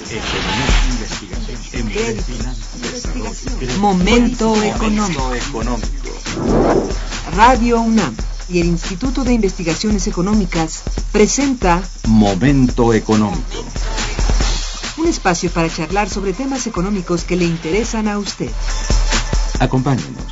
economía, investigación, investigación, momento económico. Radio UNAM y el Instituto de Investigaciones Económicas presenta Momento Económico. Un espacio para charlar sobre temas económicos que le interesan a usted. Acompáñenos.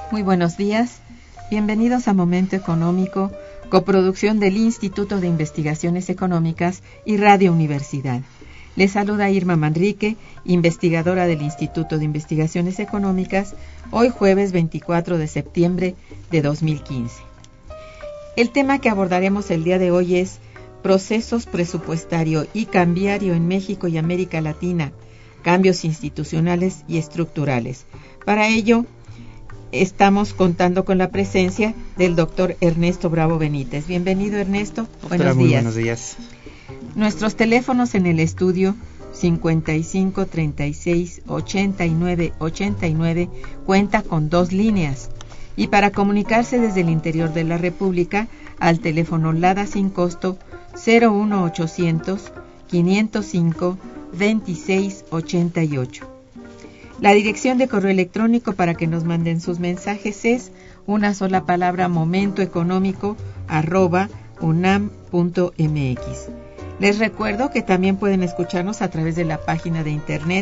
Muy buenos días, bienvenidos a Momento Económico, coproducción del Instituto de Investigaciones Económicas y Radio Universidad. Les saluda Irma Manrique, investigadora del Instituto de Investigaciones Económicas, hoy jueves 24 de septiembre de 2015. El tema que abordaremos el día de hoy es procesos presupuestario y cambiario en México y América Latina, cambios institucionales y estructurales. Para ello, estamos contando con la presencia del doctor Ernesto Bravo Benítez. Bienvenido, Ernesto. Doctora, muy buenos días. Nuestros teléfonos en el estudio 55 36 89 89 cuenta con 2 líneas. Y para comunicarse desde el interior de la República, al teléfono LADA sin costo 01800 505 2688. La dirección de correo electrónico para que nos manden sus mensajes es una sola palabra momentoeconómico@unam.mx. Les recuerdo que también pueden escucharnos a través de la página de internet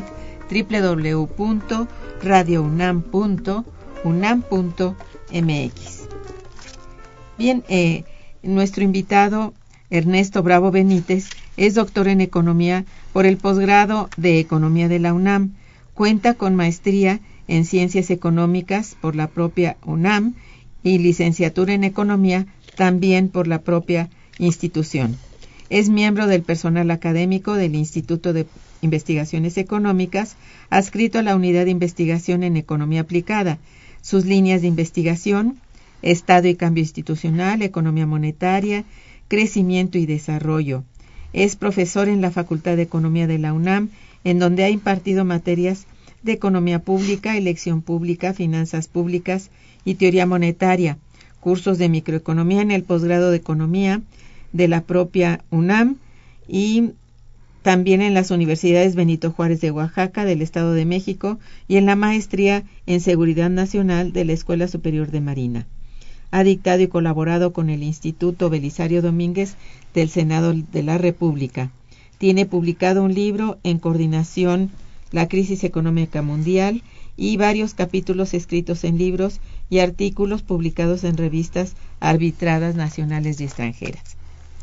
www.radiounam.unam.mx. Bien, nuestro invitado Ernesto Bravo Benítez es doctor en Economía por el posgrado de Economía de la UNAM. Cuenta con maestría en Ciencias Económicas por la propia UNAM y licenciatura en Economía también por la propia institución. Es miembro del personal académico del Instituto de Investigaciones Económicas, adscrito a la Unidad de Investigación en Economía Aplicada. Sus líneas de investigación: Estado y Cambio Institucional, Economía Monetaria, Crecimiento y Desarrollo. Es profesor en la Facultad de Economía de la UNAM, en donde ha impartido materias de economía pública, elección pública, finanzas públicas y teoría monetaria, cursos de microeconomía en el posgrado de economía de la propia UNAM y también en las universidades Benito Juárez de Oaxaca, del Estado de México, y en la maestría en Seguridad Nacional de la Escuela Superior de Marina. Ha dictado y colaborado con el Instituto Belisario Domínguez del Senado de la República. Tiene publicado un libro en coordinación, La crisis económica mundial, y varios capítulos escritos en libros y artículos publicados en revistas arbitradas nacionales y extranjeras.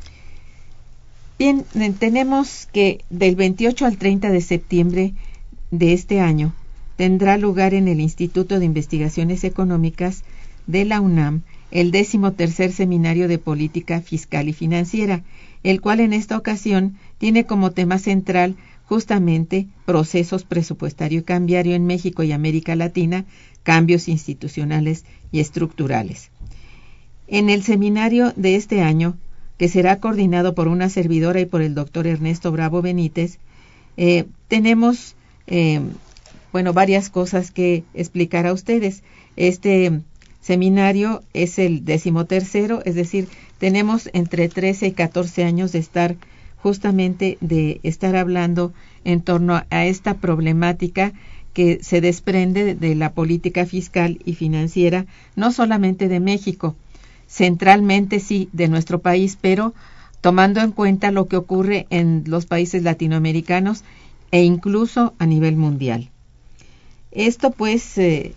Bien, tenemos que del 28 al 30 de septiembre de este año tendrá lugar en el Instituto de Investigaciones Económicas de la UNAM el 13º Seminario de Política Fiscal y Financiera, el cual en esta ocasión tiene como tema central justamente procesos presupuestario y cambiario en México y América Latina, cambios institucionales y estructurales. En el seminario de este año, que será coordinado por una servidora y por el doctor Ernesto Bravo Benítez, tenemos varias cosas que explicar a ustedes. Este seminario es el 13º, es decir, tenemos entre 13 y 14 años de estar hablando en torno a esta problemática que se desprende de la política fiscal y financiera, no solamente de México, centralmente sí de nuestro país, pero tomando en cuenta lo que ocurre en los países latinoamericanos e incluso a nivel mundial. Esto pues,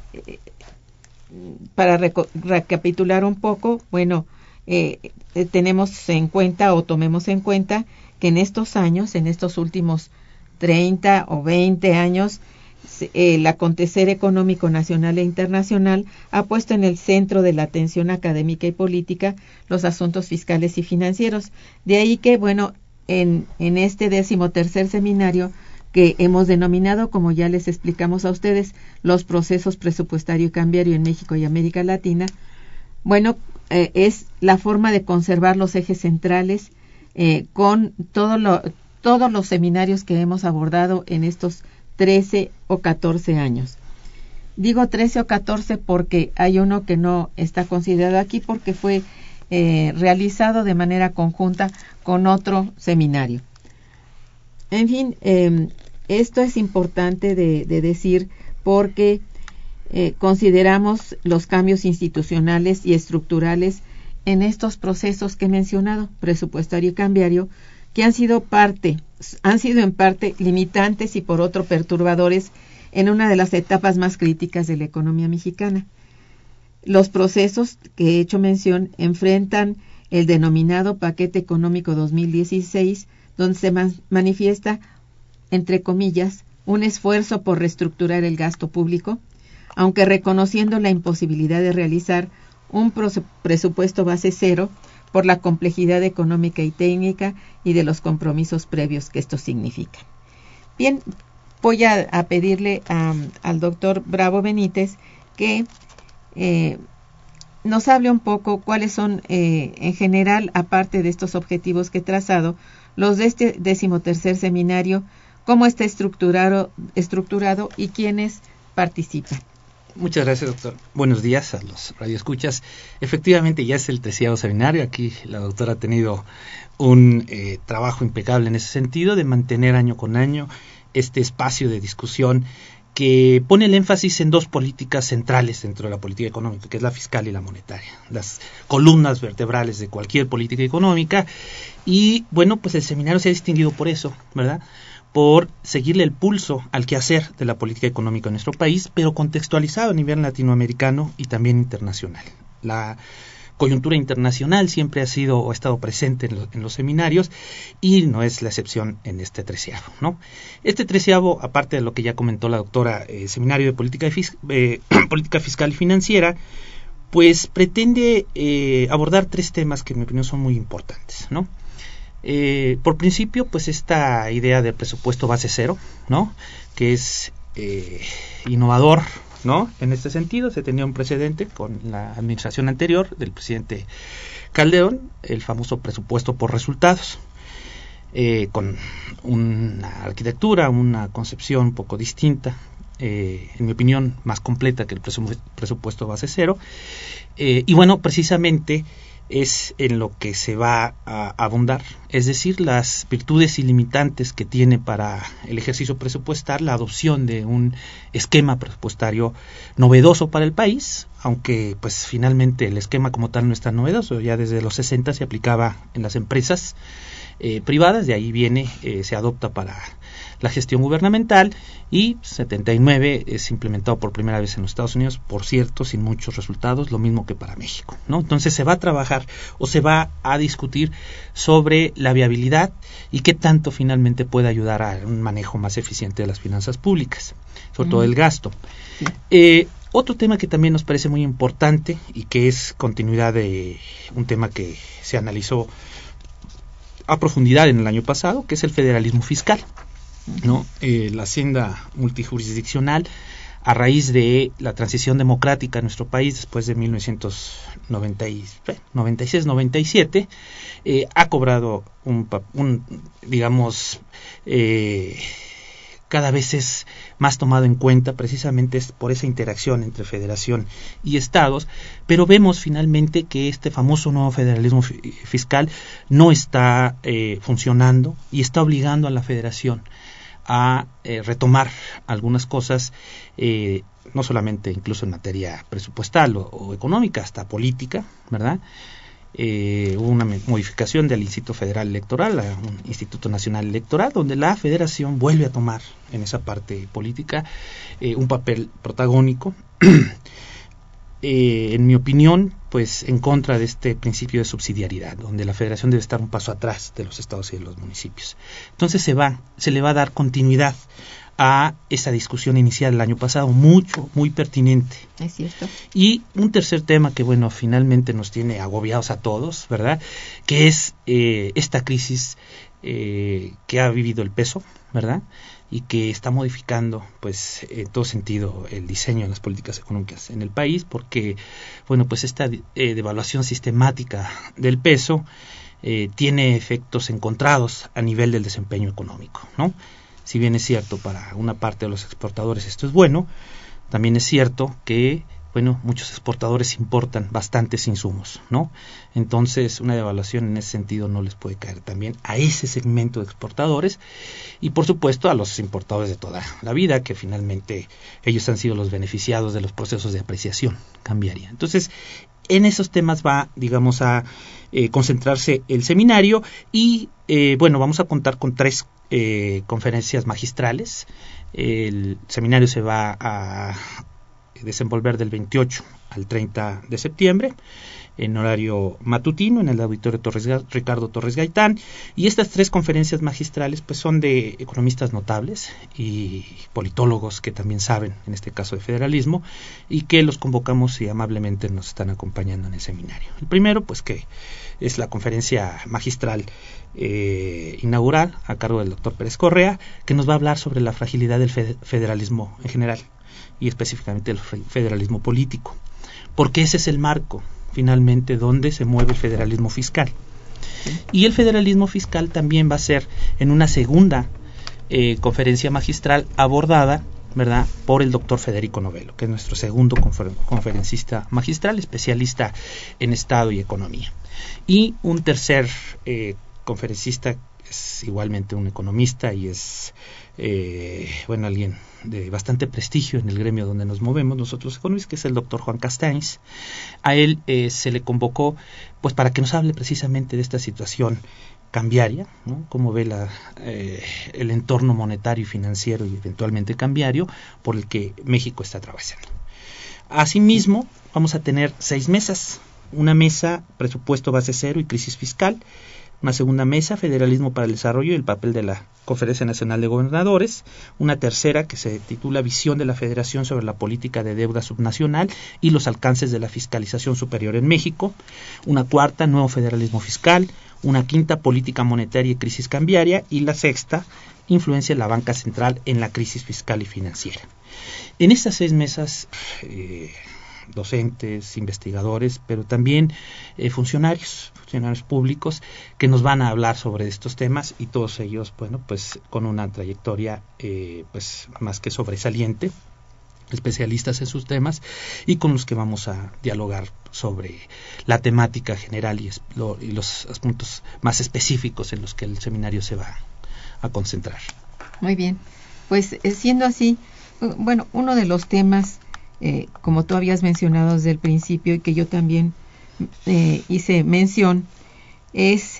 para recapitular un poco, tenemos en cuenta o tomemos en cuenta que en estos años, en estos últimos 30 o 20 años, el acontecer económico nacional e internacional ha puesto en el centro de la atención académica y política los asuntos fiscales y financieros. De ahí que, en este 13º seminario, que hemos denominado, como ya les explicamos a ustedes, los procesos presupuestario y cambiario en México y América Latina, es la forma de conservar los ejes centrales con todos los seminarios que hemos abordado en estos 13 o 14 años. Digo 13 o 14 porque hay uno que no está considerado aquí porque fue realizado de manera conjunta con otro seminario. En fin, esto es importante de decir porque consideramos los cambios institucionales y estructurales en estos procesos que he mencionado, presupuestario y cambiario, que han sido en parte limitantes y por otro perturbadores en una de las etapas más críticas de la economía mexicana. Los procesos que he hecho mención enfrentan el denominado Paquete Económico 2016, donde se manifiesta, entre comillas, un esfuerzo por reestructurar el gasto público, aunque reconociendo la imposibilidad de realizar un presupuesto base cero por la complejidad económica y técnica y de los compromisos previos que esto significa. Bien, voy a pedirle al doctor Bravo Benítez que nos hable un poco cuáles son, en general, aparte de estos objetivos que he trazado, los de este 13º seminario, cómo está estructurado y quiénes participan. Muchas gracias, doctor. Buenos días a los radioescuchas. Efectivamente, ya es el 13º seminario. Aquí la doctora ha tenido un trabajo impecable en ese sentido, de mantener año con año este espacio de discusión que pone el énfasis en dos políticas centrales dentro de la política económica, que es la fiscal y la monetaria, las columnas vertebrales de cualquier política económica. Y bueno, pues el seminario se ha distinguido por eso, ¿verdad?, por seguirle el pulso al quehacer de la política económica en nuestro país, pero contextualizado a nivel latinoamericano y también internacional. La coyuntura internacional siempre ha sido o ha estado presente en los seminarios y no es la excepción en este 13º, ¿no? Este 13º, aparte de lo que ya comentó la doctora, seminario de política fiscal y financiera, pues pretende abordar tres temas que en mi opinión son muy importantes, ¿no? Por principio, pues esta idea del presupuesto base cero, ¿no?, que es innovador, ¿no? En este sentido, se tenía un precedente con la administración anterior del presidente Calderón, el famoso presupuesto por resultados, con una arquitectura, una concepción un poco distinta, en mi opinión más completa que el presupuesto base cero, y bueno, precisamente es en lo que se va a abundar, es decir, las virtudes ilimitantes que tiene para el ejercicio presupuestal la adopción de un esquema presupuestario novedoso para el país, aunque pues finalmente el esquema como tal no es tan novedoso, ya desde los 60 se aplicaba en las empresas privadas, de ahí viene, se adopta para la gestión gubernamental, y 79 es implementado por primera vez en los Estados Unidos, por cierto, sin muchos resultados, lo mismo que para México, ¿no? Entonces se va a trabajar o se va a discutir sobre la viabilidad y qué tanto finalmente puede ayudar a un manejo más eficiente de las finanzas públicas, sobre todo el gasto. Otro tema que también nos parece muy importante y que es continuidad de un tema que se analizó a profundidad en el año pasado, que es el federalismo fiscal, ¿no? La hacienda multijurisdiccional, a raíz de la transición democrática en nuestro país después de 1996-97, ha cobrado cada vez es más tomado en cuenta, precisamente por esa interacción entre federación y estados, pero vemos finalmente que este famoso nuevo federalismo fiscal no está funcionando y está obligando a la federación a retomar algunas cosas, no solamente incluso en materia presupuestal o económica, hasta política, ¿verdad? Hubo una modificación del Instituto Federal Electoral a un Instituto Nacional Electoral, donde la federación vuelve a tomar en esa parte política un papel protagónico, en mi opinión, pues en contra de este principio de subsidiariedad, donde la federación debe estar un paso atrás de los estados y de los municipios. Entonces se le va a dar continuidad a esa discusión inicial el año pasado, muy pertinente. Es cierto. Y un tercer tema que, bueno, finalmente nos tiene agobiados a todos, ¿verdad?, que es esta crisis que ha vivido el peso, ¿verdad?, y que está modificando, pues, en todo sentido el diseño de las políticas económicas en el país, porque, bueno, pues esta devaluación sistemática del peso tiene efectos encontrados a nivel del desempeño económico, ¿no? Si bien es cierto, para una parte de los exportadores esto es bueno, también es cierto que, bueno, muchos exportadores importan bastantes insumos, ¿no? Entonces, una devaluación en ese sentido no les puede caer también a ese segmento de exportadores y, por supuesto, a los importadores de toda la vida, que finalmente ellos han sido los beneficiados de los procesos de apreciación cambiaria. Entonces, en esos temas va, digamos, a concentrarse el seminario y, bueno, vamos a contar con 3 conferencias magistrales. El seminario se va a desenvolver del 28 al 30 de septiembre, en horario matutino, en el auditorio Ricardo Torres Gaitán, y estas 3 conferencias magistrales pues son de economistas notables y politólogos que también saben, en este caso, de federalismo, y que los convocamos y amablemente nos están acompañando en el seminario. El primero, pues que es la conferencia magistral inaugural a cargo del doctor Pérez Correa, que nos va a hablar sobre la fragilidad del federalismo en general y específicamente el federalismo político, porque ese es el marco finalmente donde se mueve el federalismo fiscal. Y el federalismo fiscal también va a ser en una segunda conferencia magistral abordada, ¿verdad?, por el doctor Federico Novello, que es nuestro segundo conferencista magistral, especialista en Estado y Economía. Y un tercer conferencista es igualmente un economista y es alguien de bastante prestigio en el gremio donde nos movemos nosotros economistas, que es el doctor Juan Castañs. A él se le convocó pues para que nos hable precisamente de esta situación cambiaria, ¿no? Cómo ve el entorno monetario y financiero y eventualmente cambiario por el que México está atravesando. Asimismo, vamos a tener 6 mesas. Una mesa, presupuesto base cero y crisis fiscal. Una segunda mesa, federalismo para el desarrollo y el papel de la Conferencia Nacional de Gobernadores. Una tercera que se titula Visión de la Federación sobre la política de deuda subnacional y los alcances de la fiscalización superior en México. Una cuarta, nuevo federalismo fiscal. Una quinta, política monetaria y crisis cambiaria. Y la sexta, influencia de la banca central en la crisis fiscal y financiera. En estas 6 mesas, docentes, investigadores, pero también funcionarios públicos que nos van a hablar sobre estos temas, y todos ellos, bueno, pues con una trayectoria pues más que sobresaliente, especialistas en sus temas, y con los que vamos a dialogar sobre la temática general y los puntos más específicos en los que el seminario se va a concentrar. Muy bien, pues siendo así, bueno, uno de los temas, como tú habías mencionado desde el principio y que yo también hice mención, es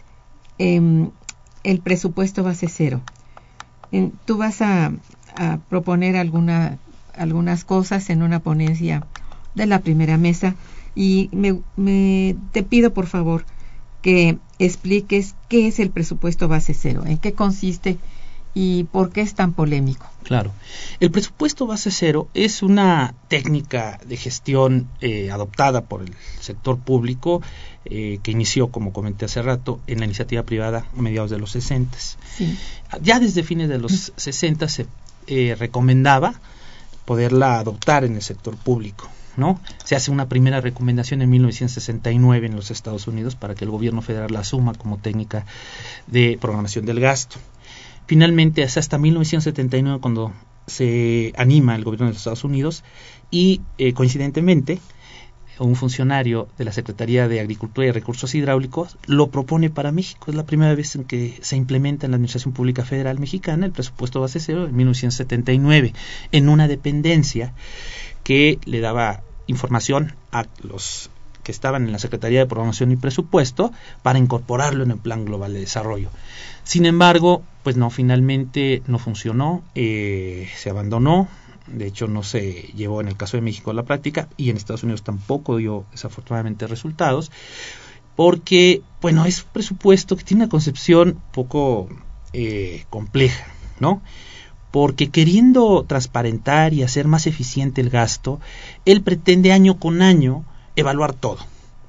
el presupuesto base cero. Tú vas a proponer algunas cosas en una ponencia de la primera mesa, y te pido por favor que expliques qué es el presupuesto base cero, en qué consiste y por qué es tan polémico. Claro. El presupuesto base cero es una técnica de gestión adoptada por el sector público que inició, como comenté hace rato, en la iniciativa privada a mediados de los 60. Sí. Ya desde fines de los 60 se recomendaba poderla adoptar en el sector público, ¿no? Se hace una primera recomendación en 1969 en los Estados Unidos para que el gobierno federal la asuma como técnica de programación del gasto. Finalmente, es hasta 1979 cuando se anima el gobierno de los Estados Unidos y, coincidentemente, un funcionario de la Secretaría de Agricultura y Recursos Hidráulicos lo propone para México. Es la primera vez en que se implementa en la Administración Pública Federal Mexicana el presupuesto base cero en 1979, en una dependencia que le daba información a los que estaban en la Secretaría de Programación y Presupuesto para incorporarlo en el Plan Global de Desarrollo. Sin embargo, pues no, finalmente no funcionó, se abandonó. De hecho, no se llevó en el caso de México a la práctica, y en Estados Unidos tampoco dio desafortunadamente resultados, porque, bueno, es un presupuesto que tiene una concepción poco compleja, ¿no? Porque queriendo transparentar y hacer más eficiente el gasto, él pretende año con año evaluar todo,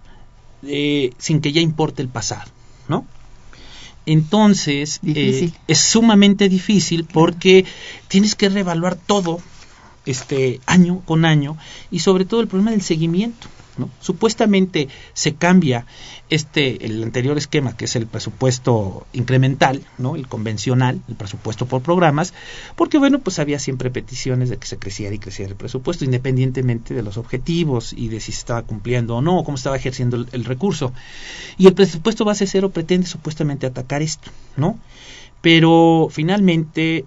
sin que ya importe el pasado, ¿no? Entonces, es sumamente difícil porque tienes que reevaluar todo año con año, y sobre todo el problema del seguimiento, ¿no? Supuestamente se cambia el anterior esquema, que es el presupuesto incremental, ¿no? El convencional, el presupuesto por programas, porque bueno, pues había siempre peticiones de que se creciera y creciera el presupuesto, independientemente de los objetivos y de si se estaba cumpliendo o no, o cómo estaba ejerciendo el recurso. Y el presupuesto base cero pretende supuestamente atacar esto, ¿no? Pero finalmente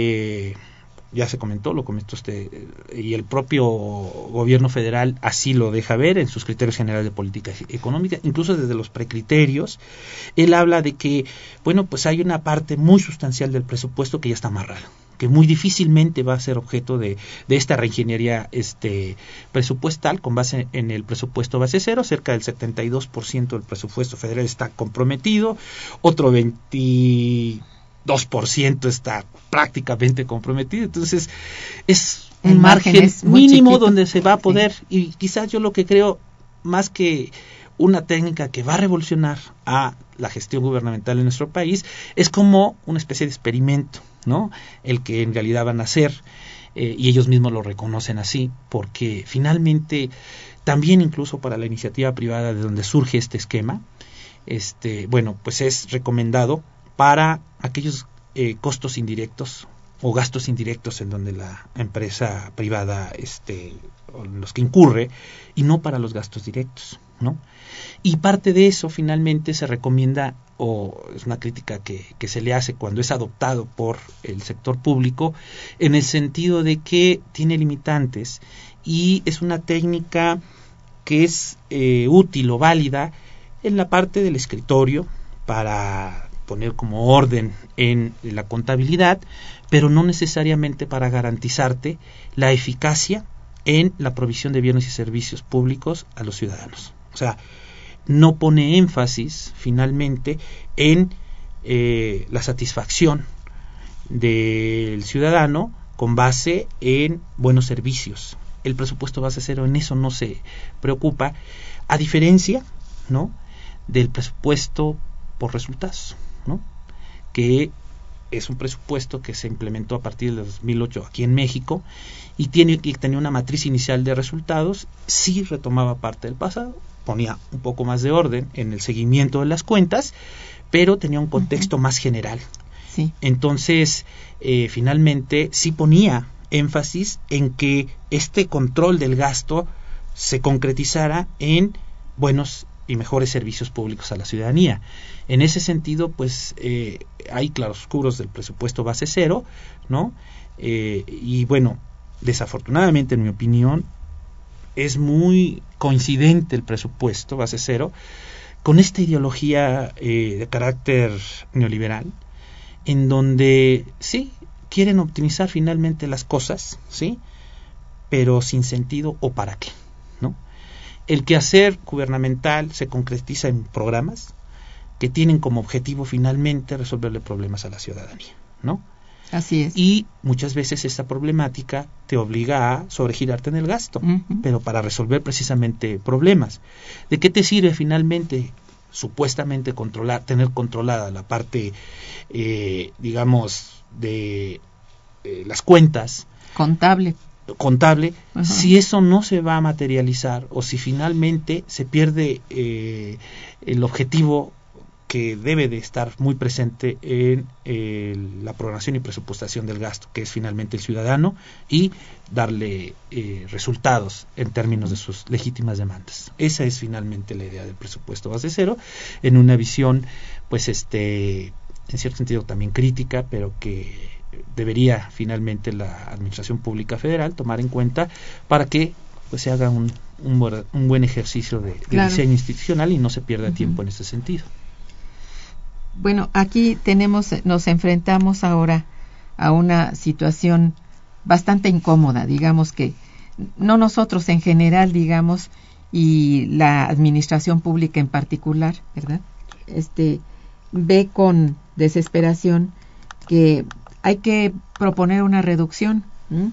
ya se comentó, lo comentó usted, y el propio gobierno federal así lo deja ver en sus criterios generales de política económica, incluso desde los precriterios. Él habla de que, bueno, pues hay una parte muy sustancial del presupuesto que ya está amarrada, que muy difícilmente va a ser objeto de esta reingeniería presupuestal con base en el presupuesto base cero. Cerca del 72% del presupuesto federal está comprometido, otro 22% está prácticamente comprometido. Entonces es un margen mínimo donde se va a poder, y quizás yo lo que creo, más que una técnica que va a revolucionar a la gestión gubernamental en nuestro país, es como una especie de experimento, ¿no? El que en realidad van a hacer, y ellos mismos lo reconocen así, porque finalmente también incluso para la iniciativa privada de donde surge este esquema, bueno, pues es recomendado para aquellos costos indirectos o gastos indirectos en donde la empresa privada o los que incurre, y no para los gastos directos, ¿no? Y parte de eso finalmente se recomienda, o es una crítica que se le hace cuando es adoptado por el sector público, en el sentido de que tiene limitantes y es una técnica que es útil o válida en la parte del escritorio para poner como orden en la contabilidad, pero no necesariamente para garantizarte la eficacia en la provisión de bienes y servicios públicos a los ciudadanos. O sea, no pone énfasis finalmente en la satisfacción del ciudadano con base en buenos servicios. El presupuesto base cero en eso no se preocupa, a diferencia, ¿no?, del presupuesto por resultados, ¿no?, que es un presupuesto que se implementó a partir de 2008 aquí en México y tenía una matriz inicial de resultados. Sí retomaba parte del pasado, ponía un poco más de orden en el seguimiento de las cuentas, pero tenía un contexto más general. Sí. Entonces, finalmente sí ponía énfasis en que este control del gasto se concretizara en buenos y mejores servicios públicos a la ciudadanía. En ese sentido, pues hay claroscuros del presupuesto base cero, ¿no? Y bueno, desafortunadamente, en mi opinión, es muy coincidente el presupuesto base cero con esta ideología de carácter neoliberal, en donde sí quieren optimizar finalmente las cosas, sí, pero sin sentido o para qué, ¿no? El quehacer gubernamental se concretiza en programas que tienen como objetivo finalmente resolverle problemas a la ciudadanía, ¿no? Así es. Y muchas veces esta problemática te obliga a sobregirarte en el gasto, pero para resolver precisamente problemas. ¿De qué te sirve finalmente, supuestamente, tener controlada la parte, digamos, de las cuentas? Contable, si eso no se va a materializar, o si finalmente se pierde el objetivo que debe de estar muy presente en la programación y presupuestación del gasto, que es finalmente el ciudadano, y darle resultados en términos de sus legítimas demandas. Esa es finalmente la idea del presupuesto base cero, en una visión, pues, en cierto sentido también crítica, pero que debería finalmente la Administración Pública Federal tomar en cuenta para que pues se haga un buen ejercicio de diseño institucional y no se pierda tiempo en este sentido. Bueno, aquí nos enfrentamos ahora a una situación bastante incómoda, digamos que no nosotros en general, digamos, y la administración pública en particular, ¿verdad? Ve con desesperación que hay que proponer una reducción,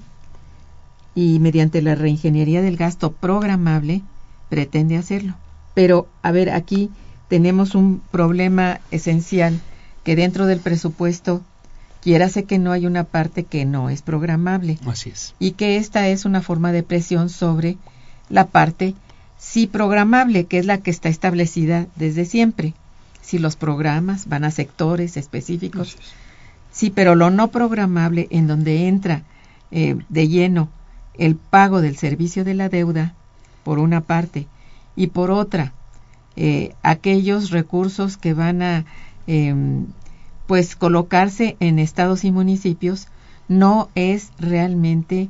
y mediante la reingeniería del gasto programable pretende hacerlo. Pero, a ver, aquí tenemos un problema esencial, que dentro del presupuesto, quiérase que no, hay una parte que no es programable. Así es. Y que esta es una forma de presión sobre la parte sí programable, que es la que está establecida desde siempre. Si los programas van a sectores específicos. Sí, pero lo no programable, en donde entra de lleno el pago del servicio de la deuda, por una parte, y por otra, aquellos recursos que van a pues colocarse en estados y municipios, no es realmente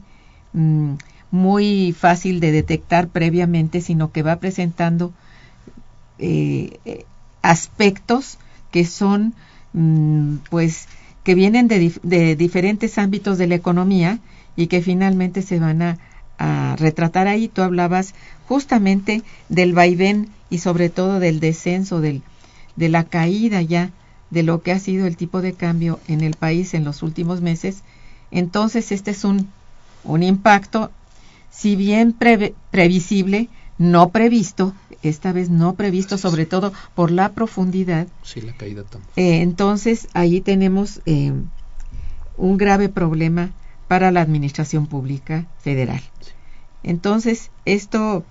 muy fácil de detectar previamente, sino que va presentando aspectos que son pues que vienen de diferentes ámbitos de la economía y que finalmente se van a retratar ahí. Tú hablabas justamente del vaivén y sobre todo del descenso, de la caída ya de lo que ha sido el tipo de cambio en el país en los últimos meses. Entonces este es un impacto, si bien previsible, no previsto, esta vez no previsto, sobre todo por la profundidad. Sí, la caída también. Entonces ahí tenemos un grave problema para la administración pública federal. Sí. Entonces esto,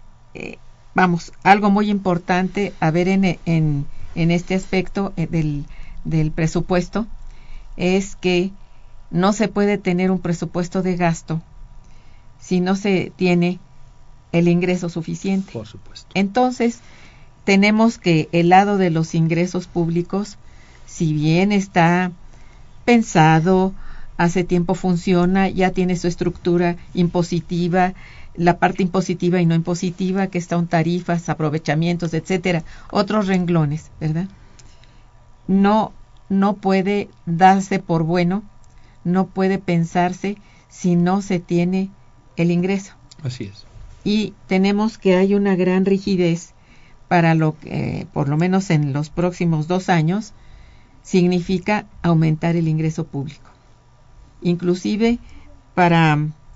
algo muy importante a ver en este aspecto del presupuesto es que no se puede tener un presupuesto de gasto si no se tiene el ingreso suficiente. Por supuesto. Entonces, tenemos que el lado de los ingresos públicos, si bien está pensado, hace tiempo funciona, ya tiene su estructura impositiva, la parte impositiva y no impositiva, que están tarifas, aprovechamientos, etcétera, otros renglones, ¿verdad? No puede darse por bueno, no puede pensarse si no se tiene el ingreso. Así es. Y tenemos que hay una gran rigidez para lo que, por lo menos en los próximos 2 años, significa aumentar el ingreso público. Inclusive para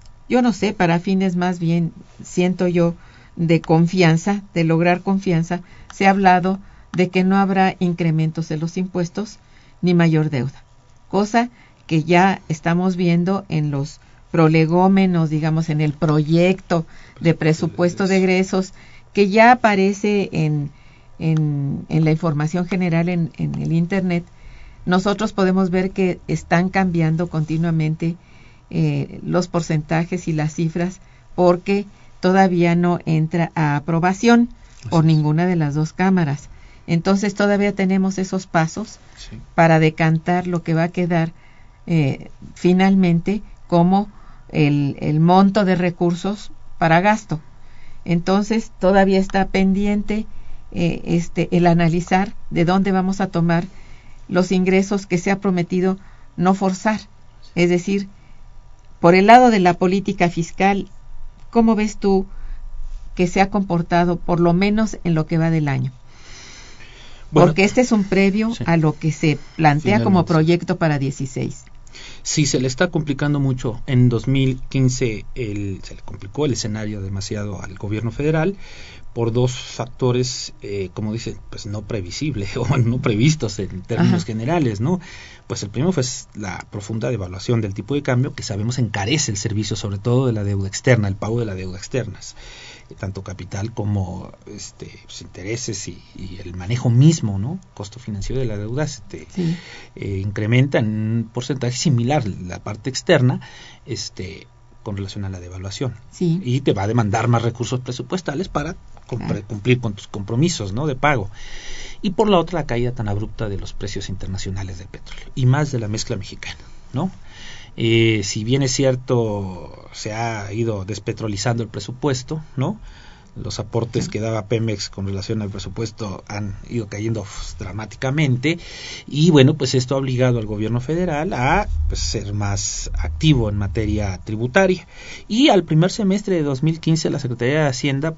fines más bien, siento yo, de confianza, de lograr confianza, se ha hablado de que no habrá incrementos en los impuestos ni mayor deuda, cosa que ya estamos viendo en los prolegómenos, digamos, en el proyecto de presupuesto de egresos, que ya aparece en la información general en el Internet. Nosotros podemos ver que están cambiando continuamente los porcentajes y las cifras, porque todavía no entra a aprobación por ninguna de las 2 cámaras. Entonces todavía tenemos esos pasos para decantar lo que va a quedar finalmente como el monto de recursos para gasto. Entonces todavía está pendiente el analizar de dónde vamos a tomar los ingresos que se ha prometido no forzar. Es decir, por el lado de la política fiscal, ¿cómo ves tú que se ha comportado, por lo menos en lo que va del año? Bueno, porque este es un previo a lo que se plantea como proyecto para 16. Sí, se le está complicando mucho. En 2015 se le complicó el escenario demasiado al gobierno federal por 2 factores, como dicen, pues no previsibles o no previstos en términos generales, ¿no? Pues el primero fue la profunda devaluación del tipo de cambio, que sabemos encarece el servicio, sobre todo de la deuda externa, el pago de la deuda externas, tanto capital como pues, intereses y el manejo mismo, ¿no? Costo financiero de la deuda incrementa en un porcentaje similar la parte externa, con relación a la devaluación. Sí. Y te va a demandar más recursos presupuestales para cumplir con tus compromisos, ¿no? De pago. Y por la otra, la caída tan abrupta de los precios internacionales del petróleo y más de la mezcla mexicana, ¿no? Si bien es cierto, se ha ido despetrolizando el presupuesto, ¿no? Los aportes que daba Pemex con relación al presupuesto han ido cayendo dramáticamente, y bueno, pues esto ha obligado al gobierno federal a ser más activo en materia tributaria. Y al primer semestre de 2015 la Secretaría de Hacienda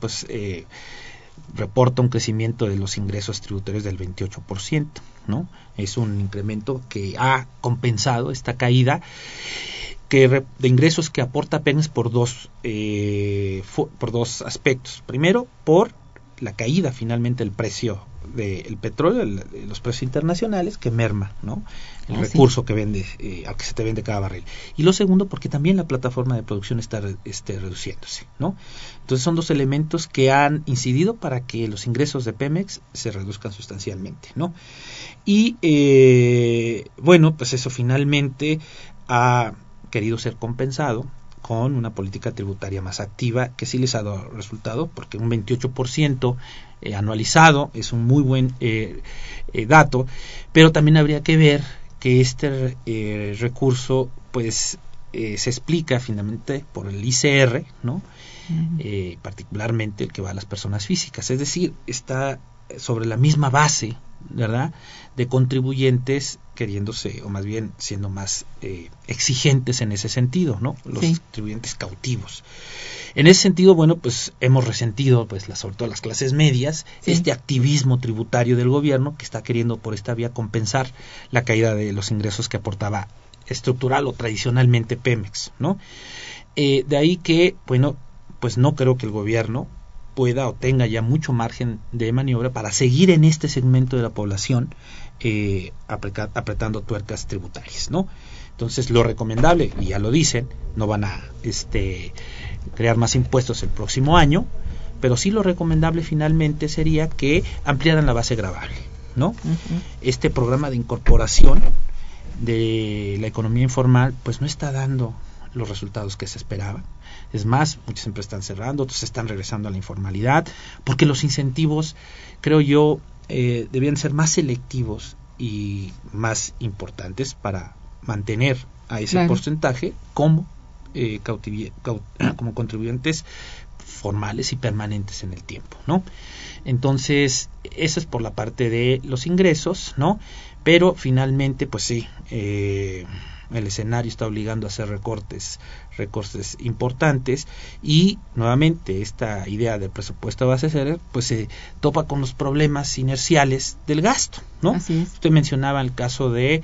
reporta un crecimiento de los ingresos tributarios del 28%, ¿no? Es un incremento que ha compensado esta caída de ingresos que aporta Pemex por dos aspectos. Primero, por la caída finalmente del precio del petróleo, los precios internacionales, que merma, ¿no? El recurso que vende, al que se te vende cada barril. Y lo segundo, porque también la plataforma de producción está reduciéndose, ¿no? Entonces son 2 elementos que han incidido para que los ingresos de Pemex se reduzcan sustancialmente, ¿no? Y bueno, pues eso finalmente ha querido ser compensado con una política tributaria más activa, que sí les ha dado resultado, porque un 28% anualizado es un muy buen dato, pero también habría que ver que este recurso pues se explica finalmente por el ICR, ¿no? Particularmente el que va a las personas físicas, es decir, está sobre la misma base ¿verdad?, de contribuyentes queriéndose, o más bien siendo más exigentes en ese sentido, ¿no? Los contribuyentes cautivos. En ese sentido, bueno, pues hemos resentido, pues sobre todo las clases medias, este activismo tributario del gobierno que está queriendo por esta vía compensar la caída de los ingresos que aportaba estructural o tradicionalmente Pemex, ¿no? De ahí que, bueno, pues no creo que el gobierno pueda o tenga ya mucho margen de maniobra para seguir en este segmento de la población apretando tuercas tributarias, ¿no? Entonces, lo recomendable, y ya lo dicen, no van a crear más impuestos el próximo año, pero sí lo recomendable finalmente sería que ampliaran la base gravable, ¿no? Uh-huh. Este programa de incorporación de la economía informal, pues no está dando los resultados que se esperaban. Es más, muchas empresas están cerrando, otros están regresando a la informalidad, porque los incentivos, creo yo, debían ser más selectivos y más importantes para mantener a ese porcentaje como contribuyentes formales y permanentes en el tiempo, ¿no? Entonces, eso es por la parte de los ingresos, ¿no? Pero finalmente, pues sí, el escenario está obligando a hacer recortes importantes, y nuevamente esta idea del presupuesto a base cero pues se topa con los problemas inerciales del gasto, ¿no? Así es. Usted mencionaba el caso de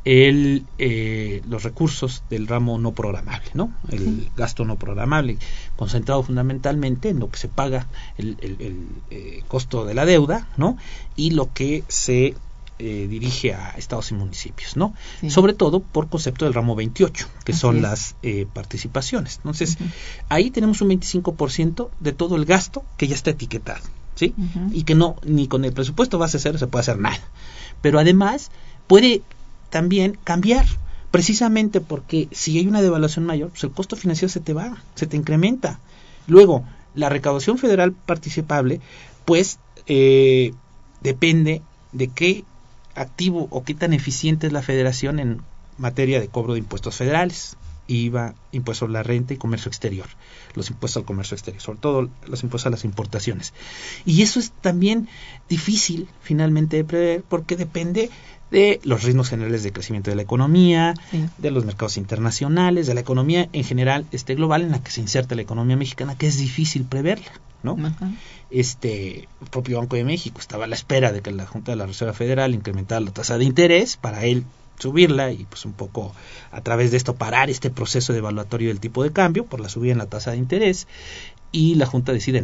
los recursos del ramo no programable, ¿no? El gasto no programable, concentrado fundamentalmente en lo que se paga el costo de la deuda, ¿no? Y lo que se dirige a estados y municipios, ¿no? Sí. Sobre todo por concepto del ramo 28, que así son las participaciones. Entonces, ahí tenemos un 25% de todo el gasto que ya está etiquetado, ¿sí? Y que no, ni con el presupuesto base cero se puede hacer nada. Pero además, puede también cambiar, precisamente porque si hay una devaluación mayor, pues el costo financiero se te incrementa. Luego, la recaudación federal participable, pues, depende de qué activo o qué tan eficiente es la federación en materia de cobro de impuestos federales, IVA, impuestos a la renta y comercio exterior, los impuestos al comercio exterior, sobre todo los impuestos a las importaciones. Y eso es también difícil finalmente de prever, porque depende de los ritmos generales de crecimiento de la economía, de los mercados internacionales, de la economía en general global en la que se inserta la economía mexicana, que es difícil preverla, ¿no? Uh-huh. El propio Banco de México estaba a la espera de que la Junta de la Reserva Federal incrementara la tasa de interés para él subirla y pues un poco a través de esto parar este proceso devaluatorio del tipo de cambio por la subida en la tasa de interés, y la Junta decide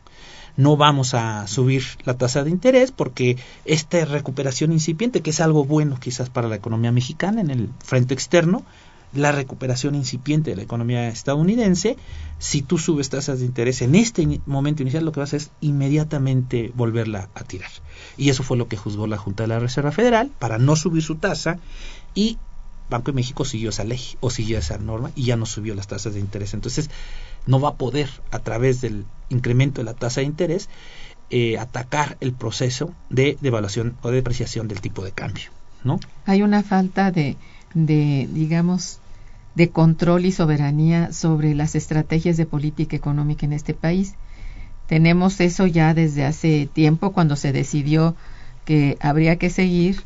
no vamos a subir la tasa de interés porque esta recuperación incipiente, que es algo bueno quizás para la economía mexicana en el frente externo, la recuperación incipiente de la economía estadounidense, si tú subes tasas de interés en este momento inicial, lo que vas a hacer es inmediatamente volverla a tirar. Y eso fue lo que juzgó la Junta de la Reserva Federal para no subir su tasa, y Banco de México siguió esa ley o siguió esa norma y ya no subió las tasas de interés. Entonces no va a poder, a través del incremento de la tasa de interés, atacar el proceso de devaluación o de depreciación del tipo de cambio, ¿no? Hay una falta de digamos, de control y soberanía sobre las estrategias de política económica en este país. Tenemos eso ya desde hace tiempo, cuando se decidió que habría que seguir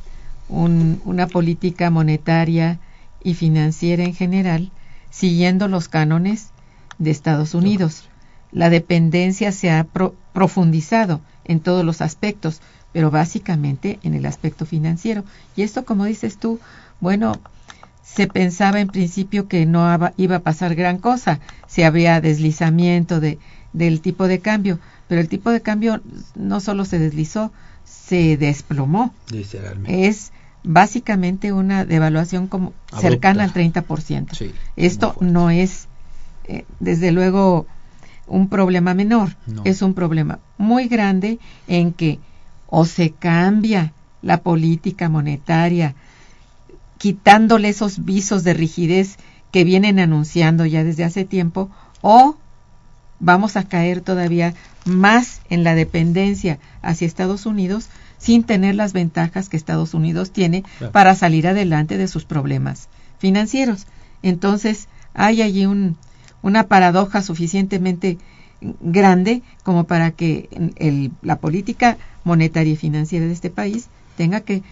una política monetaria y financiera en general, siguiendo los cánones de Estados Unidos. La dependencia se ha profundizado en todos los aspectos, pero básicamente en el aspecto financiero. Y esto, como dices tú, bueno, se pensaba en principio que no iba a pasar gran cosa, si había deslizamiento del tipo de cambio, pero el tipo de cambio no solo se deslizó, se desplomó. Literalmente. Es básicamente una devaluación como cercana al 30%. Sí, esto no es, desde luego, un problema menor, es un problema muy grande en que o se cambia la política monetaria, quitándole esos visos de rigidez que vienen anunciando ya desde hace tiempo, o vamos a caer todavía más en la dependencia hacia Estados Unidos sin tener las ventajas que Estados Unidos tiene para salir adelante de sus problemas financieros. Entonces, hay allí una paradoja suficientemente grande como para que la política monetaria y financiera de este país tenga que,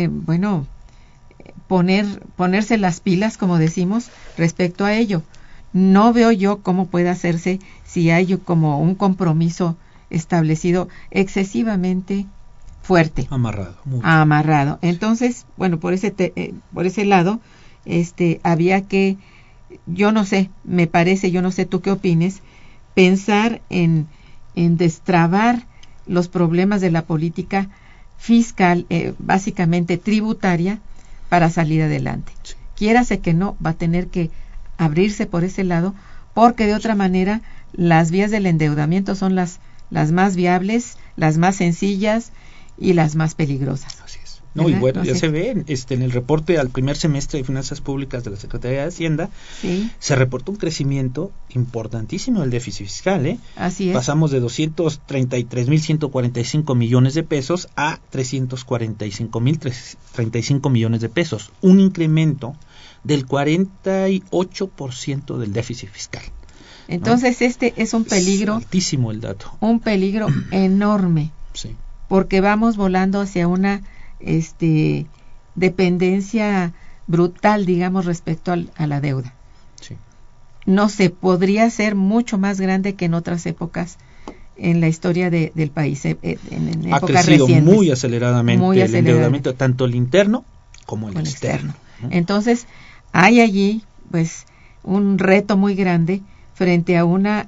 ponerse las pilas, como decimos, respecto a ello. No veo yo cómo puede hacerse si hay como un compromiso establecido excesivamente fuerte. Amarrado. Entonces, por ese lado, había que, yo no sé tú qué opines, pensar en destrabar los problemas de la política fiscal, básicamente tributaria, para salir adelante. Sí. Quiérase que no, va a tener que abrirse por ese lado, porque de otra manera las vías del endeudamiento son las más viables, las más sencillas y las más peligrosas. Así es. Se ve en el reporte al primer semestre de Finanzas Públicas de la Secretaría de Hacienda, sí, se reportó un crecimiento importantísimo del déficit fiscal. Así es. Pasamos de 233.145 millones de pesos a 345.035 millones de pesos, un incremento del 48% del déficit fiscal. Entonces, es un peligro. Es altísimo el dato. Un peligro enorme. Sí. Porque vamos volando hacia una dependencia brutal, digamos, respecto a la deuda. Sí. No se podría ser mucho más grande que en otras épocas en la historia del país, en épocas ha crecido recientes. Muy aceleradamente el endeudamiento, tanto el interno como el externo. Entonces, hay allí, un reto muy grande frente a una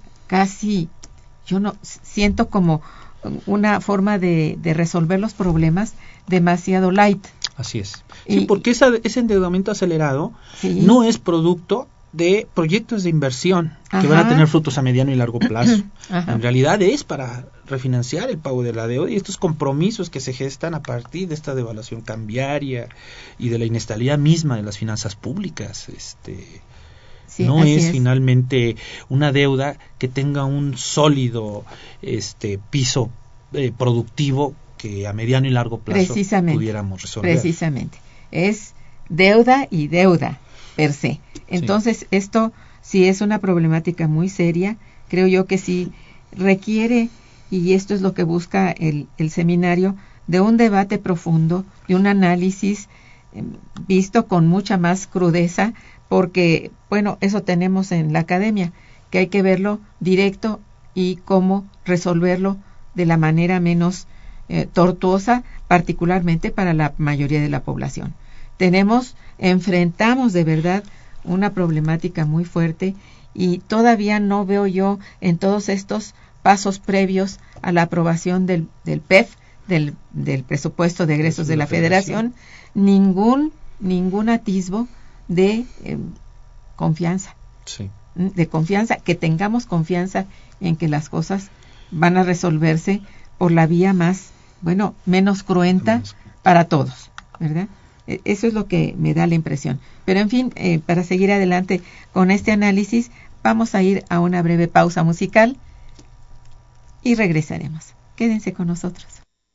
siento como una forma de resolver los problemas demasiado light. Así es. Sí, porque ese endeudamiento acelerado no es producto de proyectos de inversión que van a tener frutos a mediano y largo plazo. En realidad es para refinanciar el pago de la deuda y estos compromisos que se gestan a partir de esta devaluación cambiaria y de la inestabilidad misma de las finanzas públicas. No es finalmente una deuda que tenga un sólido piso productivo que a mediano y largo plazo pudiéramos resolver. Precisamente. Es deuda y deuda per se. Entonces, esto sí es una problemática muy seria. Creo yo que sí requiere, y esto es lo que busca el seminario, de un debate profundo, de un análisis visto con mucha más crudeza, porque, eso tenemos en la academia, que hay que verlo directo y cómo resolverlo de la manera menos tortuosa, particularmente para la mayoría de la población. Enfrentamos de verdad una problemática muy fuerte y todavía no veo yo en todos estos pasos previos a la aprobación del PEF, del presupuesto de egresos de la Federación, ningún atisbo de confianza. Sí. De confianza, que tengamos confianza en que las cosas van a resolverse por la vía menos cruenta para todos, ¿verdad? Eso es lo que me da la impresión. Pero en fin, para seguir adelante con este análisis, vamos a ir a una breve pausa musical y regresaremos. Quédense con nosotros.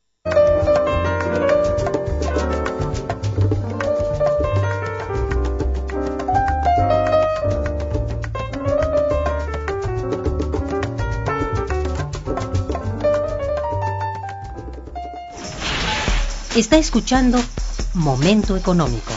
Está escuchando Momento Económico.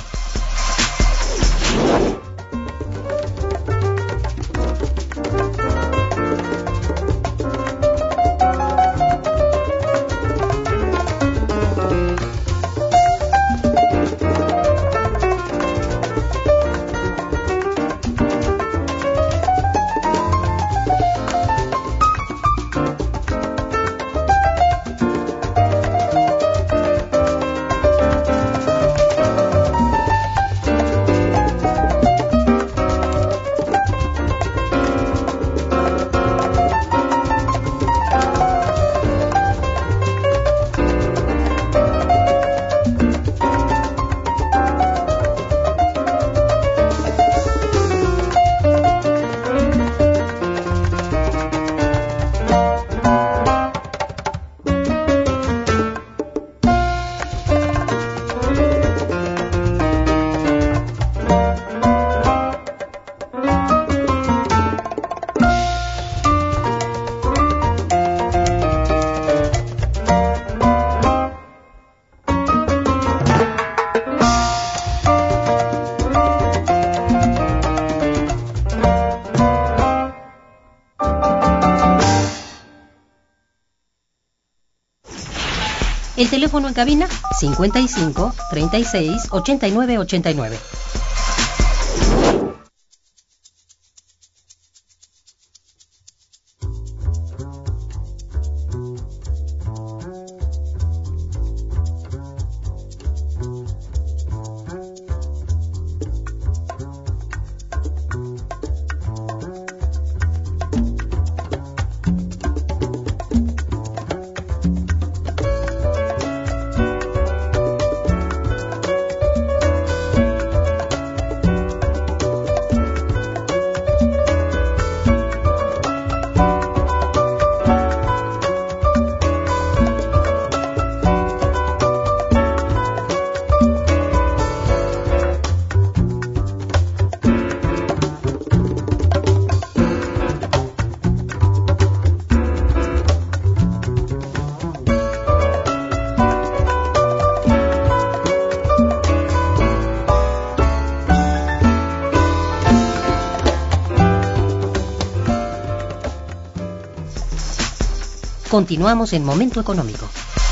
El teléfono en cabina 55 36 89 89. Continuamos en Momento Económico.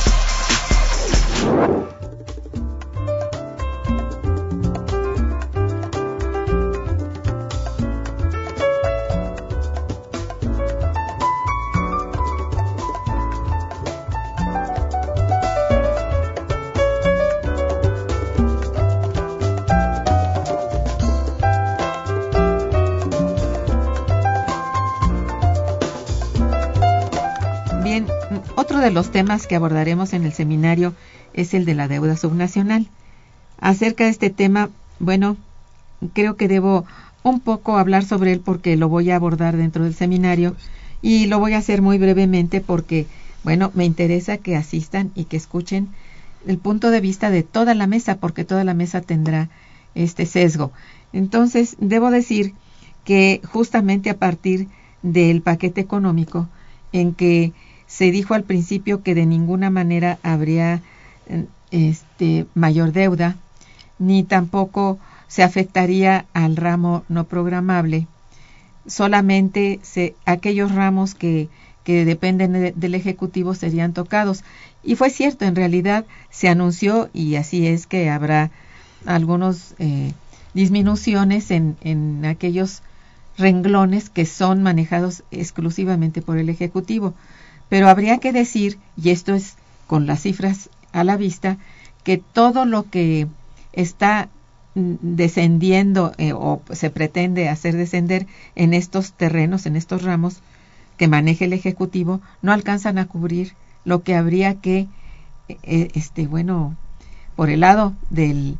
Otro de los temas que abordaremos en el seminario es el de la deuda subnacional. Acerca de este tema, bueno, creo que debo un poco hablar sobre él porque lo voy a abordar dentro del seminario y lo voy a hacer muy brevemente porque, bueno, me interesa que asistan y que escuchen el punto de vista de toda la mesa porque toda la mesa tendrá este sesgo. Entonces, debo decir que justamente a partir del paquete económico en que se dijo al principio que de ninguna manera habría mayor deuda, ni tampoco se afectaría al ramo no programable. Solamente aquellos ramos que dependen del Ejecutivo serían tocados. Y fue cierto, en realidad se anunció, y así es que habrá algunos disminuciones en aquellos renglones que son manejados exclusivamente por el Ejecutivo. Pero habría que decir, y esto es con las cifras a la vista, que todo lo que está descendiendo o se pretende hacer descender en estos terrenos, en estos ramos que maneja el Ejecutivo, no alcanzan a cubrir lo que habría que, por el lado del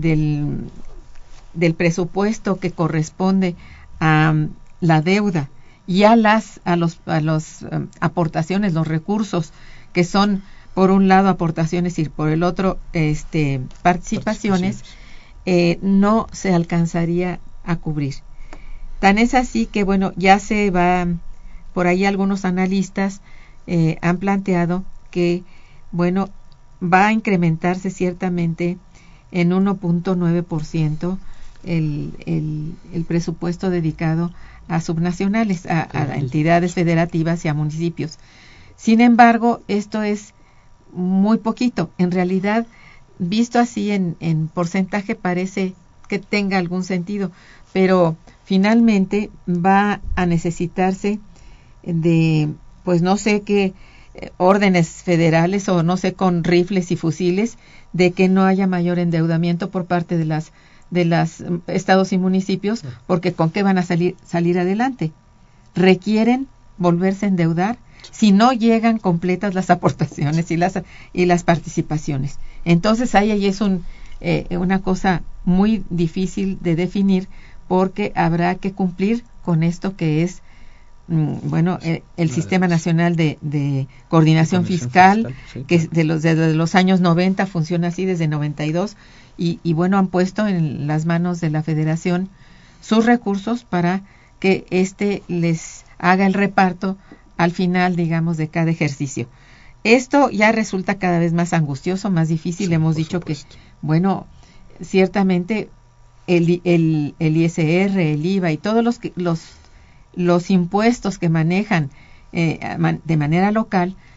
presupuesto que corresponde a la deuda y a las aportaciones, los recursos que son por un lado aportaciones y por el otro participaciones, no se alcanzaría a cubrir. Tan es así que bueno, ya se va, por ahí algunos analistas han planteado que bueno, va a incrementarse ciertamente en 1.9% el presupuesto dedicado a subnacionales, a entidades federativas y a municipios. Sin embargo, esto es muy poquito. En realidad, visto así en porcentaje, parece que tenga algún sentido, pero finalmente va a necesitarse de, pues no sé qué órdenes federales o no sé, con rifles y fusiles, de que no haya mayor endeudamiento por parte de las estados y municipios, porque ¿con qué van a salir adelante? Requieren volverse a endeudar si no llegan completas las aportaciones y las participaciones. Entonces ahí es una cosa muy difícil de definir, porque habrá que cumplir con esto que es el Sistema Nacional de Coordinación Fiscal, sí, que desde los años 90 funciona así, desde 92, y bueno, han puesto en las manos de la Federación sus recursos para que les haga el reparto al final, digamos, de cada ejercicio. Esto ya resulta cada vez más angustioso, más difícil. Sí, hemos dicho que, bueno, ciertamente el ISR, el IVA y todos los impuestos que manejan de manera local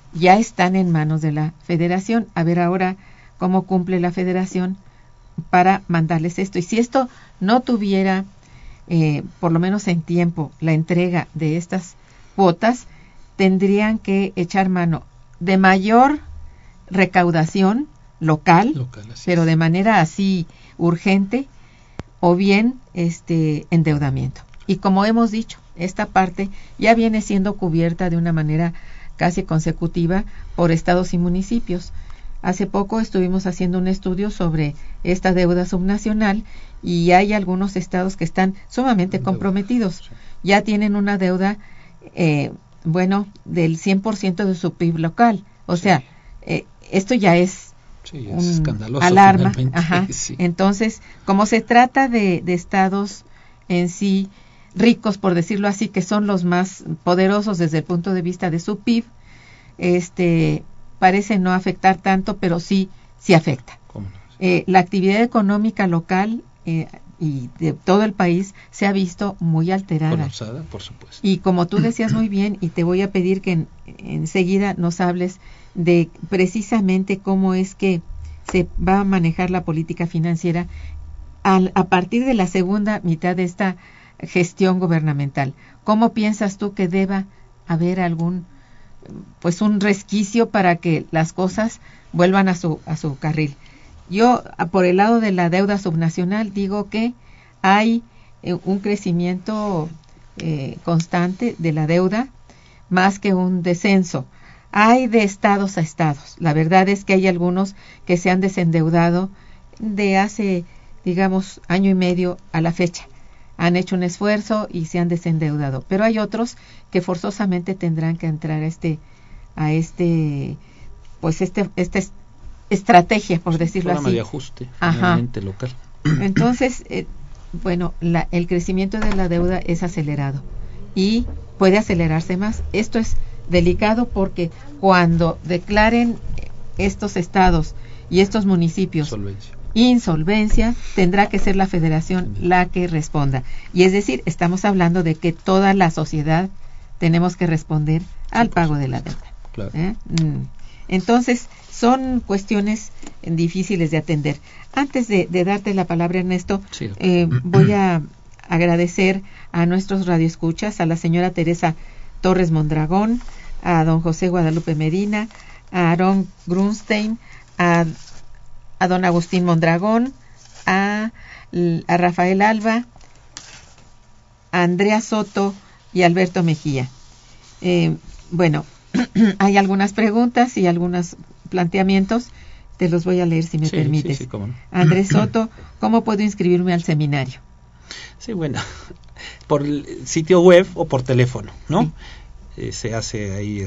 ya están en manos de la Federación. A ver ahora cómo cumple la Federación para mandarles esto. Y si esto no tuviera, por lo menos en tiempo, la entrega de estas cuotas, tendrían que echar mano de mayor recaudación local, pero de manera así urgente, o bien endeudamiento. Y como hemos dicho, esta parte ya viene siendo cubierta de una manera casi consecutiva por estados y municipios. Hace poco estuvimos haciendo un estudio sobre esta deuda subnacional y hay algunos estados que están sumamente comprometidos. Ya tienen una deuda, del 100% de su PIB local. O sea, esto ya es escandaloso, alarma. Ajá. Sí. Entonces, como se trata de estados en sí ricos, por decirlo así, que son los más poderosos desde el punto de vista de su PIB, parece no afectar tanto, pero sí afecta. ¿Cómo no? La actividad económica local y de todo el país se ha visto muy alterada. Colapsada, por supuesto. Y como tú decías muy bien, y te voy a pedir que enseguida nos hables de precisamente cómo es que se va a manejar la política financiera a partir de la segunda mitad de esta gestión gubernamental. ¿Cómo piensas tú que deba haber un resquicio para que las cosas vuelvan a su carril? Yo, por el lado de la deuda subnacional, digo que hay un crecimiento constante de la deuda, más que un descenso. Hay de estados a estados. La verdad es que hay algunos que se han desendeudado de hace, digamos, año y medio a la fecha. Han hecho un esfuerzo y se han desendeudado. Pero hay otros que forzosamente tendrán que entrar a esta estrategia, por decirlo así. De ajuste, realmente local. Entonces, el crecimiento de la deuda es acelerado y puede acelerarse más. Esto es delicado porque cuando declaren estos estados y estos municipios insolvencia, tendrá que ser la Federación la que responda. Y es decir, estamos hablando de que toda la sociedad tenemos que responder al pago de la deuda. Claro. Entonces, son cuestiones difíciles de atender. Antes de darte la palabra, Ernesto, sí, voy a agradecer a nuestros radioescuchas, a la señora Teresa Torres Mondragón, a don José Guadalupe Medina, a Aarón Grunstein, a don Agustín Mondragón, a Rafael Alba, a Andrea Soto y a Alberto Mejía. Hay algunas preguntas y algunos planteamientos, te los voy a leer si me permites. Sí, cómo no. Andrés Soto, ¿cómo puedo inscribirme al seminario? Sí, por el sitio web o por teléfono, ¿no? Sí. Se hace ahí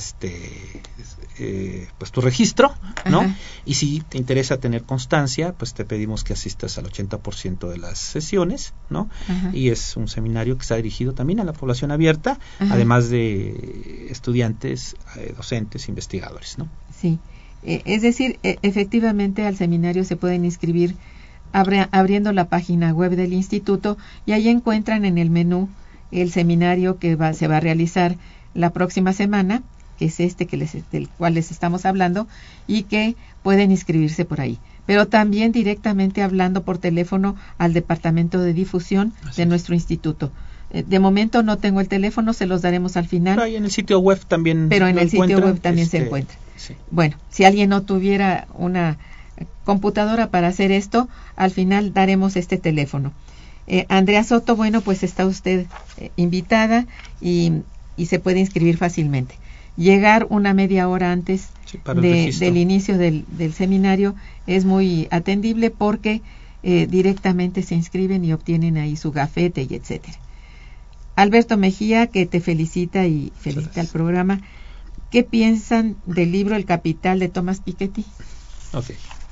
tu registro, ¿no? Ajá. Y si te interesa tener constancia, pues te pedimos que asistas al 80% de las sesiones, ¿no? Ajá. Y es un seminario que está dirigido también a la población abierta, ajá, además de estudiantes, docentes, investigadores, ¿no? Sí, es decir, efectivamente al seminario se pueden inscribir abriendo la página web del instituto y ahí encuentran en el menú el seminario que se va a realizar la próxima semana, que es del cual les estamos hablando, y que pueden inscribirse por ahí. Pero también directamente hablando por teléfono al departamento de difusión de nuestro instituto. De momento no tengo el teléfono, se los daremos al final. Pero ahí en el sitio web también. Pero en el sitio web también se encuentra. Sí. Bueno, si alguien no tuviera una computadora para hacer esto, al final daremos este teléfono. Andrea Soto, pues está usted invitada y se puede inscribir fácilmente. Llegar una media hora antes del inicio del seminario es muy atendible porque directamente se inscriben y obtienen ahí su gafete y etcétera. Alberto Mejía, que te felicita y felicita al programa. ¿Qué piensan del libro El Capital de Thomas Piketty? Ok.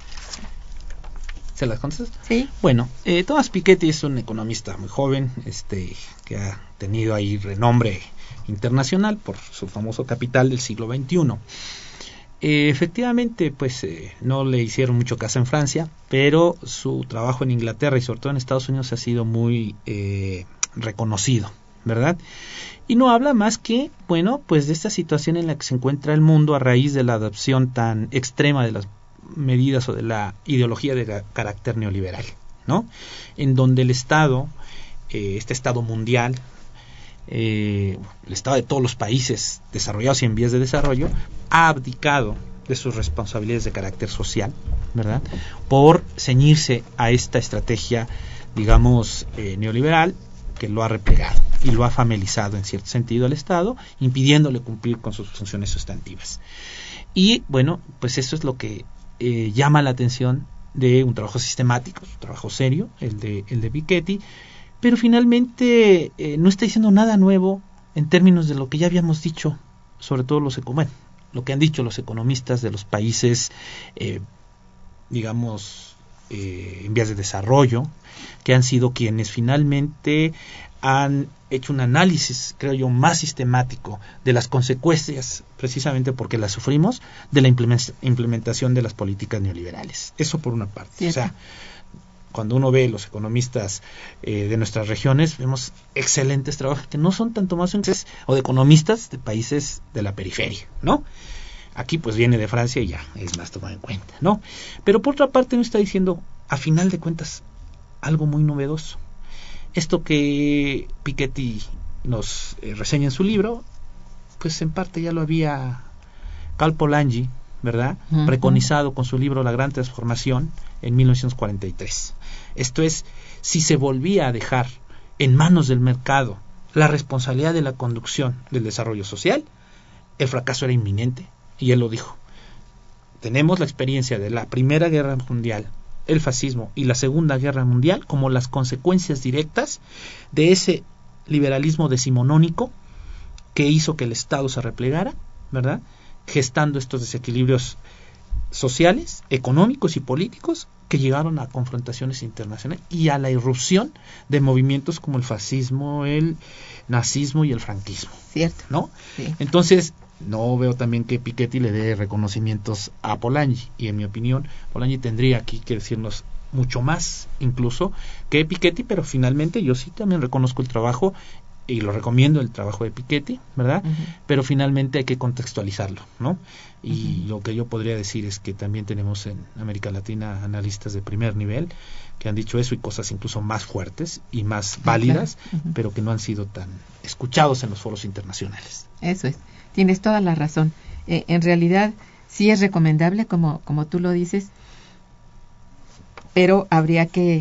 ¿Se las contestas? Sí. Thomas Piketty es un economista muy joven, que ha tenido ahí renombre internacional por su famoso Capital del siglo XXI. Efectivamente, no le hicieron mucho caso en Francia, pero su trabajo en Inglaterra y sobre todo en Estados Unidos ha sido muy reconocido, ¿verdad? Y no habla más que, bueno, pues de esta situación en la que se encuentra el mundo a raíz de la adopción tan extrema de las medidas o de la ideología de carácter neoliberal, ¿no? En donde el Estado, este Estado mundial, el Estado de todos los países desarrollados y en vías de desarrollo, ha abdicado de sus responsabilidades de carácter social, ¿verdad? Por ceñirse a esta estrategia, digamos, neoliberal, que lo ha replegado y lo ha familiarizado en cierto sentido al Estado, impidiéndole cumplir con sus funciones sustantivas. Y bueno, pues eso es lo que llama la atención de un trabajo sistemático, un trabajo serio, el de Piketty, pero finalmente no está diciendo nada nuevo en términos de lo que ya habíamos dicho, sobre todo lo que han dicho los economistas de los países, digamos, en vías de desarrollo, que han sido quienes finalmente han hecho un análisis, creo yo, más sistemático de las consecuencias, precisamente porque las sufrimos, de la implementación de las políticas neoliberales. Eso por una parte. ¿Cierto? O sea, cuando uno ve los economistas de nuestras regiones, vemos excelentes trabajos que no son tanto más o de economistas de países de la periferia, ¿no? Aquí pues viene de Francia y ya es más tomado en cuenta, ¿no? Pero por otra parte no está diciendo, a final de cuentas, algo muy novedoso. Esto que Piketty nos reseña en su libro, pues en parte ya lo había Karl Polanyi, ¿verdad? Uh-huh. Preconizado con su libro La Gran Transformación en 1943. Esto es, si se volvía a dejar en manos del mercado la responsabilidad de la conducción del desarrollo social, el fracaso era inminente. Y él lo dijo. Tenemos la experiencia de la Primera Guerra Mundial, el fascismo y la Segunda Guerra Mundial como las consecuencias directas de ese liberalismo decimonónico que hizo que el Estado se replegara, ¿verdad? Gestando estos desequilibrios sociales, económicos y políticos que llegaron a confrontaciones internacionales y a la irrupción de movimientos como el fascismo, el nazismo y el franquismo. Cierto. ¿No? Sí. Entonces, no veo también que Piketty le dé reconocimientos a Polanyi, y en mi opinión Polanyi tendría aquí que decirnos mucho más incluso que Piketty, pero finalmente yo sí también reconozco el trabajo y lo recomiendo, el trabajo de Piketty, ¿verdad? Uh-huh. Pero finalmente hay que contextualizarlo, ¿no? Y lo que yo podría decir es que también tenemos en América Latina analistas de primer nivel que han dicho eso y cosas incluso más fuertes y más válidas, claro. Pero que no han sido tan escuchados en los foros internacionales. Eso es. Tienes toda la razón. En realidad sí es recomendable, como tú lo dices, pero habría que,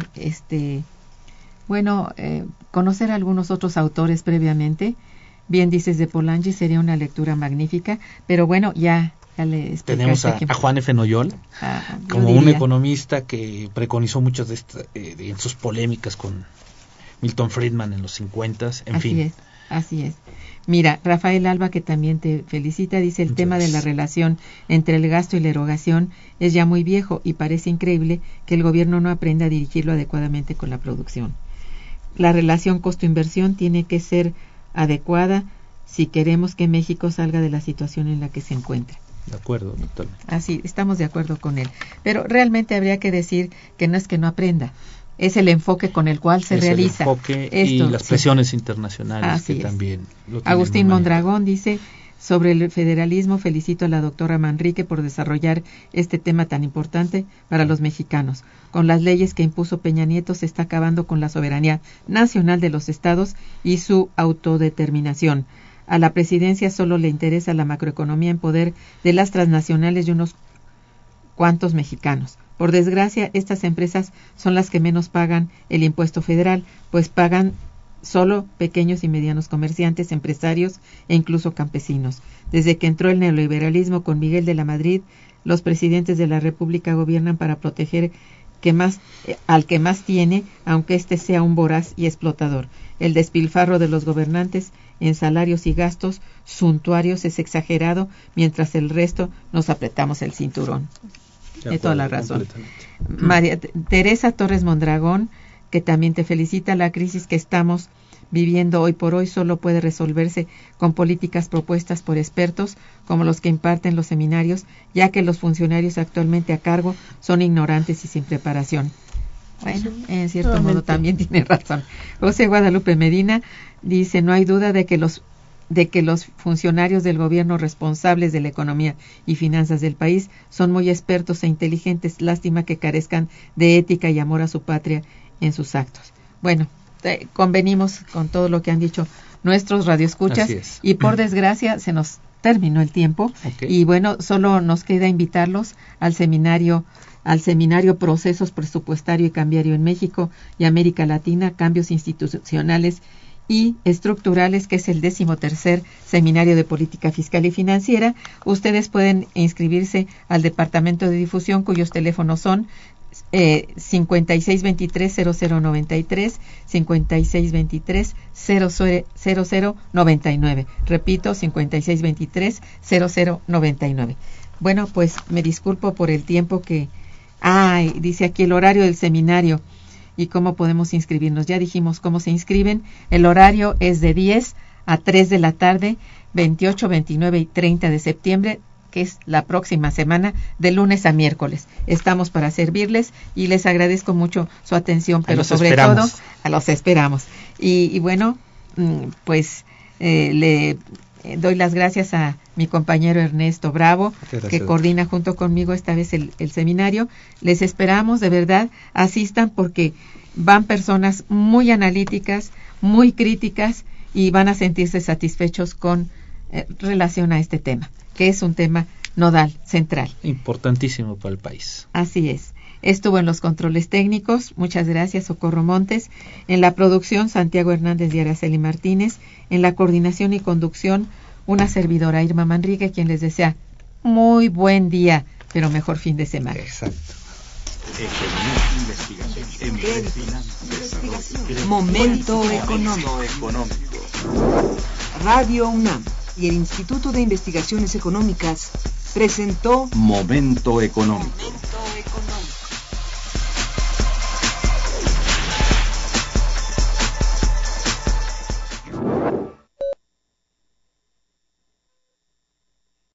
conocer a algunos otros autores previamente. Bien dices de Polanyi, sería una lectura magnífica, pero bueno, ya le explicaste. Tenemos a Juan F. Noyola, como un economista que preconizó muchas de sus polémicas con Milton Friedman en los 50, en fin. Así es. Mira, Rafael Alba, que también te felicita, dice: el tema de la relación entre el gasto y la erogación es ya muy viejo y parece increíble que el gobierno no aprenda a dirigirlo adecuadamente con la producción. La relación costo-inversión tiene que ser adecuada si queremos que México salga de la situación en la que se encuentra. De acuerdo, doctor. Así, estamos de acuerdo con él. Pero realmente habría que decir que no es que no aprenda, es el enfoque con el cual se realiza. El enfoque y las presiones internacionales. Así que es. También lo Agustín Mondragón dice: sobre el federalismo, felicito a la doctora Manrique por desarrollar este tema tan importante para los mexicanos. Con las leyes que impuso Peña Nieto se está acabando con la soberanía nacional de los estados y su autodeterminación. A la presidencia solo le interesa la macroeconomía en poder de las transnacionales y unos cuantos mexicanos. Por desgracia, estas empresas son las que menos pagan el impuesto federal, pues pagan solo pequeños y medianos comerciantes, empresarios e incluso campesinos. Desde que entró el neoliberalismo con Miguel de la Madrid, los presidentes de la República gobiernan para proteger al que más tiene, aunque éste sea un voraz y explotador. El despilfarro de los gobernantes en salarios y gastos suntuarios es exagerado, mientras el resto nos apretamos el cinturón. De toda la razón. María Teresa Torres Mondragón, que también te felicita: la crisis que estamos viviendo hoy por hoy solo puede resolverse con políticas propuestas por expertos como los que imparten los seminarios, ya que los funcionarios actualmente a cargo son ignorantes y sin preparación. Bueno, en cierto modo también tiene razón. José Guadalupe Medina dice, no hay duda de que los funcionarios del gobierno responsables de la economía y finanzas del país son muy expertos e inteligentes. Lástima que carezcan de ética y amor a su patria en sus actos. Bueno, convenimos con todo lo que han dicho nuestros radioescuchas y por desgracia se nos terminó el tiempo. Y bueno, solo nos queda invitarlos al seminario Procesos Presupuestario y Cambiario en México y América Latina, Cambios Institucionales y Estructurales, que es el 13º Seminario de Política Fiscal y Financiera. Ustedes pueden inscribirse al Departamento de Difusión, cuyos teléfonos son 5623-0093, 5623-0099. Repito, 5623-0099. Bueno, pues me disculpo por el tiempo que... dice aquí el horario del seminario y cómo podemos inscribirnos. Ya dijimos cómo se inscriben. El horario es de 10 a 3 de la tarde, 28, 29 y 30 de septiembre, que es la próxima semana, de lunes a miércoles. Estamos para servirles y les agradezco mucho su atención, pero sobre todo, los esperamos. Y bueno, pues le doy las gracias a mi compañero Ernesto Bravo, que coordina junto conmigo esta vez el seminario. Les esperamos, de verdad, asistan porque van personas muy analíticas, muy críticas y van a sentirse satisfechos con relación a este tema, que es un tema nodal, central. Importantísimo para el país. Así es. Estuvo en los controles técnicos, muchas gracias, Socorro Montes. En la producción, Santiago Hernández y Araceli Martínez. En la coordinación y conducción, una servidora, Irma Manrique, quien les desea muy buen día, pero mejor fin de semana. Exacto. Momento económico. Radio UNAM y el Instituto de Investigaciones Económicas presentó Momento económico.